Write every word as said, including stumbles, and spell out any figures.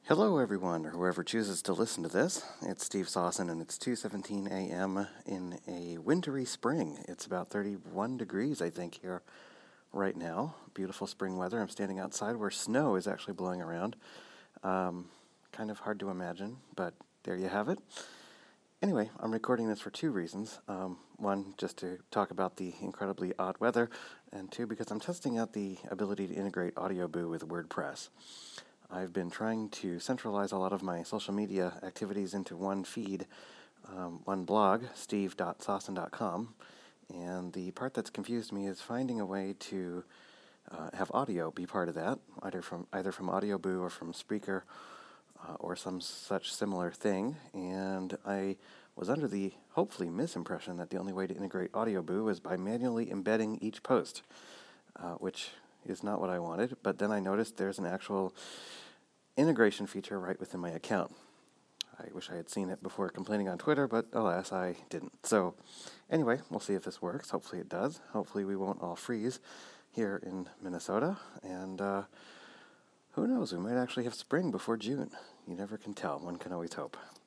Hello, everyone, or whoever chooses to listen to this. It's Steve Sawson, and it's two seventeen a.m. in a wintry spring. It's about thirty-one degrees, I think, here right now. Beautiful spring weather. I'm standing outside where snow is actually blowing around. Um, kind of hard to imagine, but there you have it. Anyway, I'm recording this for two reasons. Um, one, just to talk about the incredibly odd weather, and two, because I'm testing out the ability to integrate AudioBoo with WordPress. I've been trying to centralize a lot of my social media activities into one feed, um, one blog, steve dot sawson dot com, and the part that's confused me is finding a way to uh, have audio be part of that, either from either from AudioBoo or from Spreaker uh, or some such similar thing. And I was under the hopefully misimpression that the only way to integrate AudioBoo was by manually embedding each post, uh, which is not what I wanted. But then I noticed there's an actual integration feature right within my account. I wish I had seen it before complaining on Twitter, but alas, I didn't. So anyway, we'll see if this works. Hopefully it does. Hopefully we won't all freeze here in Minnesota. And uh, who knows, we might actually have spring before June. You never can tell. One can always hope.